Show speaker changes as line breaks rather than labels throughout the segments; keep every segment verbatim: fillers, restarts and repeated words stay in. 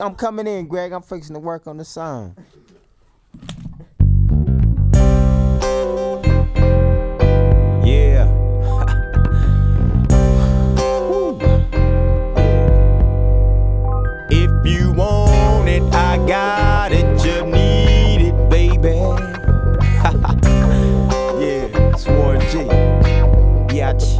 I'm coming in, Greg. I'm fixing to work on the sound. Yeah. If you want it, I got it. You need it, baby. Yeah, it's Warren G. Biatch.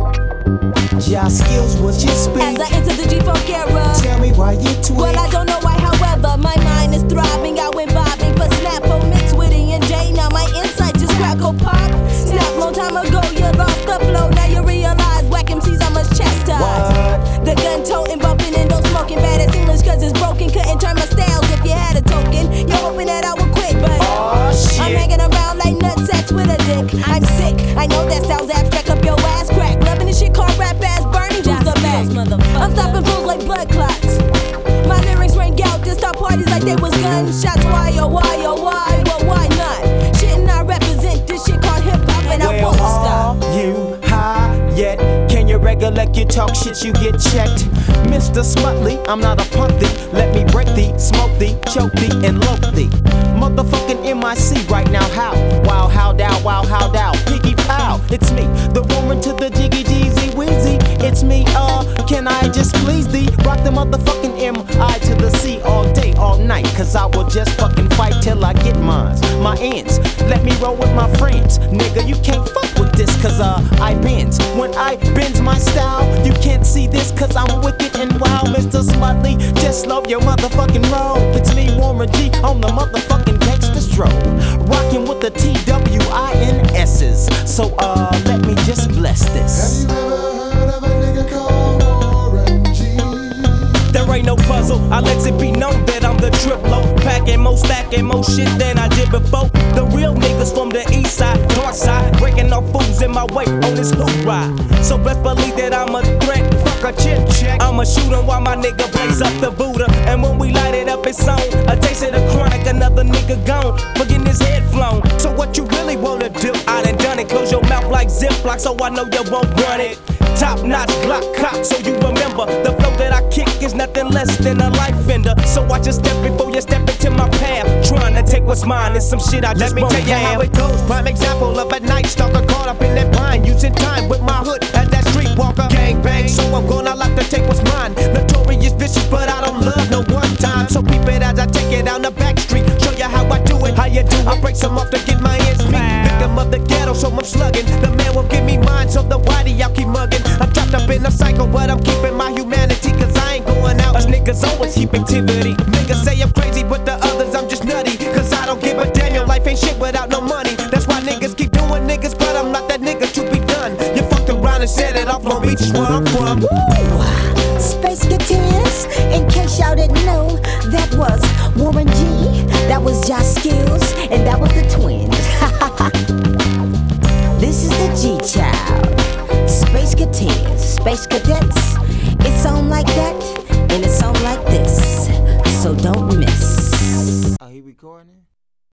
Your skills was your speed.
As I enter the G-Funk era,
Tell me why you tweet.
well, I don't know why, however, my mind is throbbing. I went bobbing for Snappo, mixed with E and J. Now my insight just crackle pop. Snap, long time ago, you lost the flow. Now you realize whack M Cs I must chastise.
What?
The gun toting, bumping, and don't smoking. Bad as English, cause it's broken. Couldn't turn my styles if you had a token. You're hoping that I would quit, but
Oh, shit.
I'm hanging around like nutsacks with a dick. I'm sick, I know that sounds abstract, up your ass crack. Loving this shit called rap ass burning, who's the back? I'm stopping fools like blood clots. My lyrics ring out, just stop parties like they was gunshots. Why, oh, why, oh, why, well, why not? Shouldn't I represent this shit called hip hop and I won't stop?
Are you high yet? Can you recollect you talk shit, you get checked? Mister Smutly, I'm not a punk thee. Let me break thee, smoke thee, choke thee, and lope thee. Motherfucking M I C right now, how? Wow, how down, wow, how down. Piggy pow, it's me, the woman to the jiggy jeezy wheezy. It's me, uh, can I just please thee? Rock the motherfucking M I to the C all day, all night. Cause I will just fucking fight till I get mines. My ends, let me roll with my friends. Nigga, you can't fuck with this cause uh, I bends. When I bends my style, you can't see this cause I'm wicked and wild. Mister Smutly, just slow your motherfucking roll. It's me, Warren G, on the motherfucking gangsta stroll. Rockin' with the T W I N S's. So uh, let me just bless this.
Have you ever heard of a nigga called Warren G?
There ain't no puzzle, I let it be known that I'm the triplo. Packing more, stacking more shit than I did before. The real niggas from the east side, north side, breaking off fools in my way on this hoop ride. So best believe that I'm a threat, fuck a chit check. I'ma shoot 'em while my nigga blaze up the Buddha. And when we light it up, it's on. A taste of the chronic, another nigga gone, for getting his head flown. So what you really wanna do? I done done it, close your mouth like Ziploc, so I know you won't run it. Top notch Glock cock, so you remember the flow that I kick is nothing less than a life ender. So watch your step before you step into my path. Trying to take what's mine is some shit I just
Let me
won't
tell you
have.
how it goes. Prime example of a night stalker caught up in that pine, using time with my hood as that streetwalker. Gang bang, so I'm gonna like to take what's mine. Notorious vicious, but I don't love no one time. So peep it as I take it down the back street. Show you how I do it. How you do? I break some off to get my ends meet. Victim of the ghetto, so I'm slugging. The man won't give me mine, so the whitey I'll keep mugging. I'm trapped up in a cycle, but I'm keeping my humanity, cause I ain't going out. Us niggas always keep activity. Niggas say I'm crazy, but the others I'm just nutty. Cause I don't give a damn, your life ain't shit without no money. That's why niggas keep doing niggas, but I'm not that nigga to be done. You fucked around and set it off Long Beach, is where I'm from.
Ooh, Space Guitars, in case y'all didn't know, that was Warren G, that was Josh Skills, and that was the twins. This is the G-Child, Space Guitars, Space Cadets,